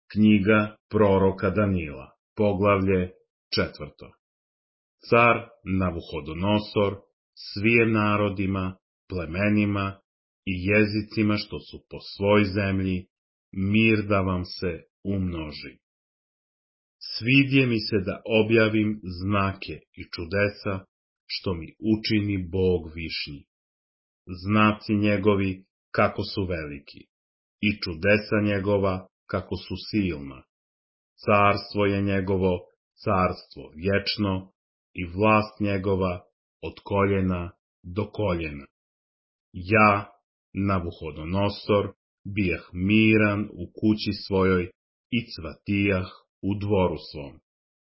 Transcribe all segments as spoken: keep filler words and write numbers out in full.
Knjiga proroka Danila, poglavlje četvrto. Car Navuhodonosor svijem narodima, plemenima i jezicima što su po svoj zemlji, mir da vam se umnoži. Svidje mi se da objavim znake i čudesa što mi učini Bog višnji. Znaci njegovi kako su veliki i čudesa njegova kako su silna. Carstvo je njegovo carstvo vječno i vlast njegova od koljena do koljena. Ja, Navuhodonosor, bijah miran u kući svojoj i cvatijah u dvoru svom.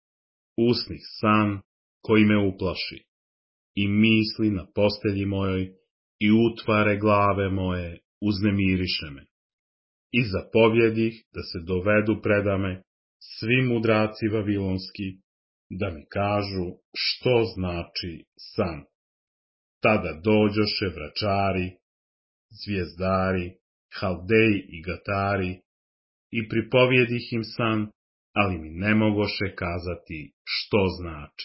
Usnih san koji me uplaši i misli na postelji mojoj i utvare glave moje uznemiriše me. I zapovjedih da se dovedu predame svi mudraci vavilonski, da mi kažu što znači san. Tada dođoše vračari, zvijezdari, haldeji i gatari i pripovjedih im san, ali mi ne mogoše kazati što znači.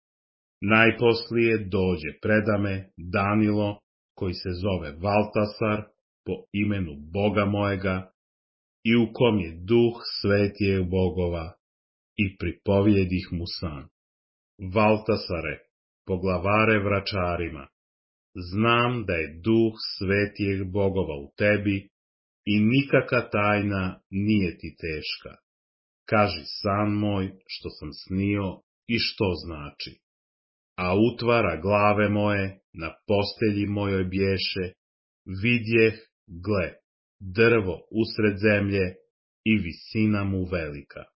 Najposlije dođe predame Danilo, koji se zove Valtasar, po imenu Boga mojega, i u kom je duh svetijeg bogova, i pripovjedih mu san. Valtasare, poglavare vračarima, znam da je duh svetijeg bogova u tebi i nikaka tajna nije ti teška. Kaži san moj što sam snio i što znači. A utvara glave moje na postelji mojoj bješe, vidjeh, gle, drvo usred zemlje i visina mu velika.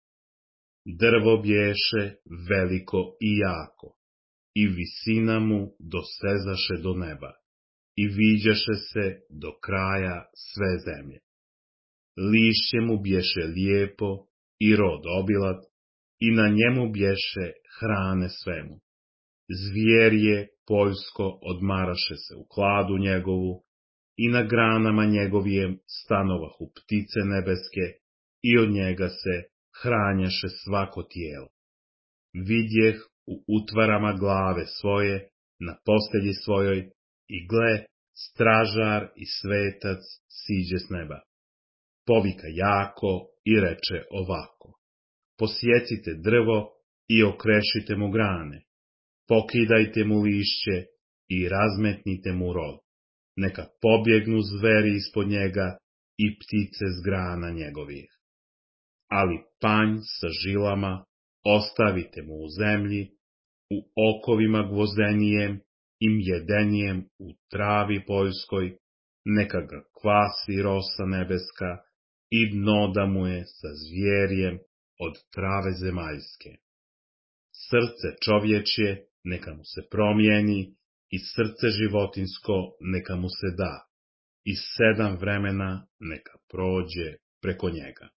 Drvo bješe veliko i jako, i visina mu dosezaše do neba, i viđaše se do kraja sve zemlje. Lišće mu bješe lijepo i rod obilat, i na njemu bješe hrane svemu. Zvjerje poljsko odmaraše se u kladu njegovu, i na granama njegovijem stanovahu ptice nebeske, i od njega se hranjaše svako tijelo. Vidjeh u utvarama glave svoje, na postelji svojoj, i gle, stražar i svetac siđe s neba. Povika jako i reče ovako: posjecite drvo i okrešite mu grane, pokidajte mu lišće i razmetnite mu rod. Neka pobjegnu zveri ispod njega i ptice s grana njegovih. Ali panj sa žilama ostavite mu u zemlji, u okovima gvozdenijem i mjedenijem u travi poljskoj, neka ga kvasi rosa nebeska i dno da mu je sa zvjerjem od trave zemaljske. Srce čovječje neka mu se promijeni i srce životinsko neka mu se da, i sedam vremena neka prođe preko njega.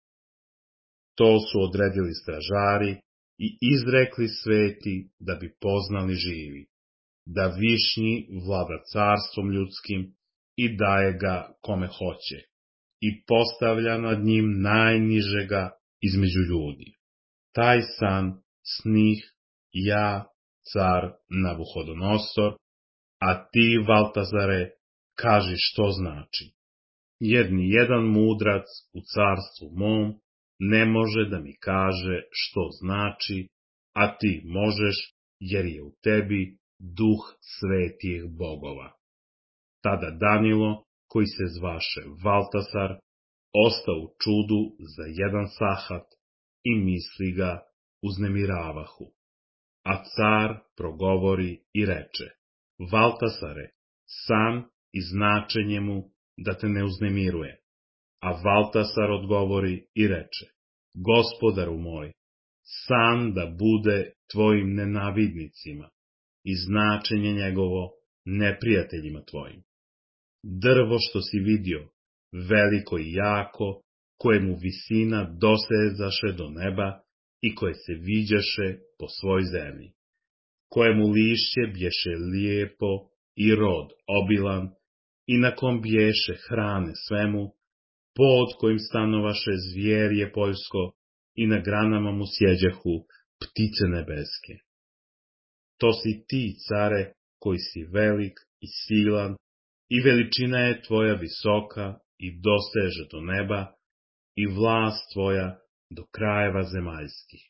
To su odredili stražari i izrekli sveti da bi poznali živi, da višnji vlada carstvom ljudskim i daje ga kome hoće, i postavlja nad njim najnižega između ljudi. Taj san snih ja, car Navuhodonosor, a ti, Valtazare, kaži što znači. Jer ni jedan mudrac u carstvu mom ne može da mi kaže što znači, a ti možeš, jer je u tebi duh svetijih bogova. Tada Danilo, koji se zvaše Valtasar, ostao u čudu za jedan sahat i misli ga uznemiravahu. A car progovori i reče: Valtasare, san i značenje mu da te ne uznemiruje. A Valtasar odgovori i reče: Gospodaru moj, san da bude tvojim nenavidnicima i značenje njegovo neprijateljima tvojim. Drvo što si vidio, veliko i jako, kojemu visina dosezaše do neba i koje se viđaše po svoj zemlji, kojemu lišće bješe lijepo i rod obilan, i na kom bješe hrane svemu, pod kojim stanovaše zvjerje poljsko i na granama mu sjeđahu ptice nebeske. To si ti, care, koji si velik i silan, i veličina je tvoja visoka i doseže do neba, i vlast tvoja do krajeva zemaljskih.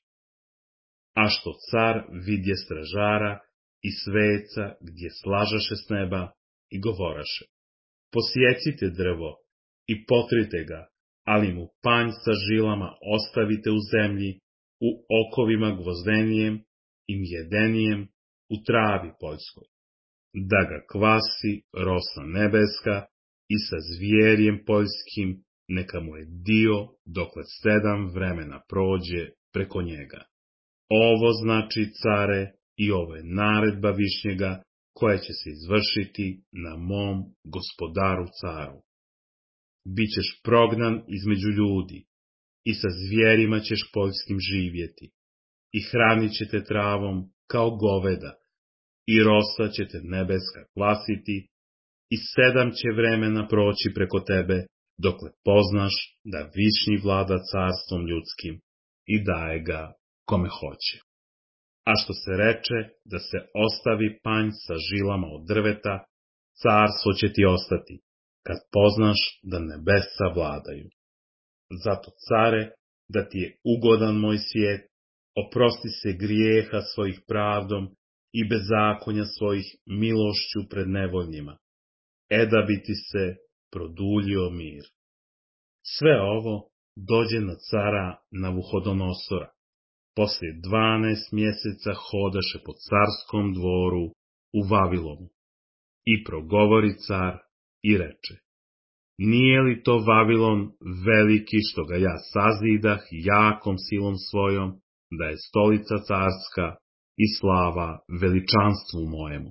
A što car vidje stražara i sveca gdje slažaše s neba i govoraše: posjecite drvo i potrite ga, ali mu panj sa žilama ostavite u zemlji, u okovima gvozdenijem i mjedenijem, u travi poljskoj, da ga kvasi rosa nebeska i sa zvjerjem poljskim neka mu je dio dokle sedam vremena prođe preko njega. Ovo znači, care, i ovo je naredba višnjega koja će se izvršiti na mom gospodaru caru. Bićeš prognan između ljudi i sa zvjerima ćeš poljskim živjeti i hranit ćete travom kao goveda i rosa će te nebeska kvasiti i sedam će vremena proći preko tebe dokle poznaš da višnji vlada carstvom ljudskim i daje ga kome hoće. A što se reče da se ostavi panj sa žilama od drveta, carstvo će ti ostati, kad poznaš da nebesa vladaju. Zato, care, da ti je ugodan moj svijet, oprosti se grijeha svojih pravdom i bezakonja svojih milošću pred nevoljnima, e da bi ti se produljio mir. Sve ovo dođe na cara Navuhodonosora. Poslije dvanaest mjeseca hodaše po carskom dvoru u Vavilonu. I progovori car i reče: nije li to Vavilon veliki što ga ja sazidah jakom silom svojom, da je stolica carska i slava veličanstvu mojemu?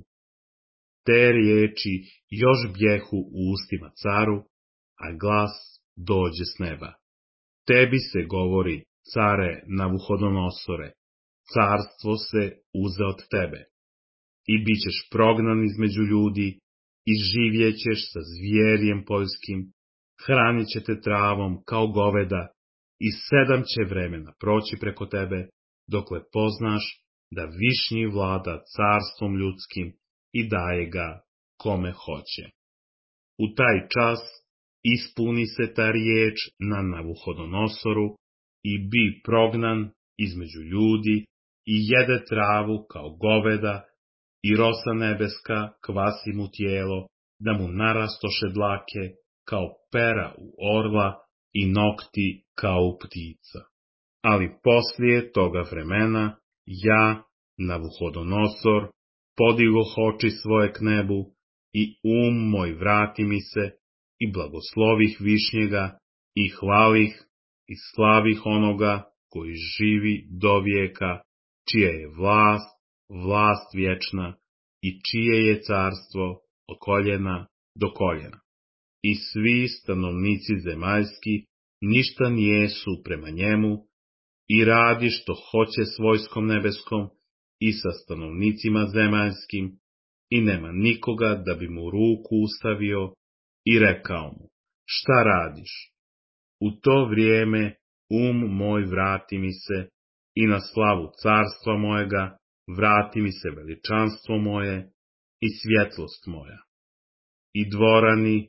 Te riječi još bjehu u ustima caru, a glas dođe s neba: tebi se govori, care Navuhodonosore, carstvo se uze od tebe, i bit ćeš prognan između ljudi, i živjećeš sa zvjerjem poljskim, hranit će te travom kao goveda, i sedam će vremena proći preko tebe, dokle poznaš da višnji vlada carstvom ljudskim i daje ga kome hoće. U taj čas ispuni se ta riječ na Navuhodonosoru i bi prognan između ljudi i jede travu kao goveda i rosa nebeska kvasi mu tijelo, da mu narastoše dlake kao pera u orla i nokti kao u ptica. Ali poslije toga vremena ja, Navuhodonosor, podigoh oči svoje k nebu i um moj vrati mi se i blagoslovih višnjega i hvalih i slavih onoga koji živi do vijeka, čija je vlast, vlast vječna i čije je carstvo od koljena do koljena. I svi stanovnici zemaljski ništa nijesu prema njemu i radi što hoće s vojskom nebeskom i sa stanovnicima zemaljskim i nema nikoga da bi mu ruku ustavio i rekao mu: šta radiš? U to vrijeme um moj vrati mi se i na slavu carstva mojega vrati mi se veličanstvo moje i svjetlost moja. I dvorani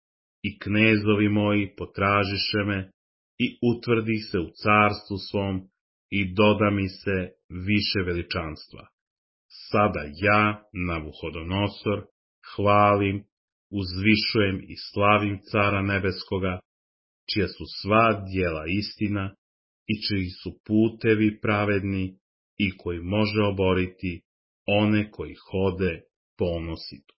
i knezovi moji potražiše me i utvrdih se u carstvu svom i doda mi se više veličanstva. Sada ja, Navuhodonosor, hvalim, uzvišujem i slavim cara nebeskoga, čija su sva djela istina i čiji su putevi pravedni i koji može oboriti one koji hode po onositu.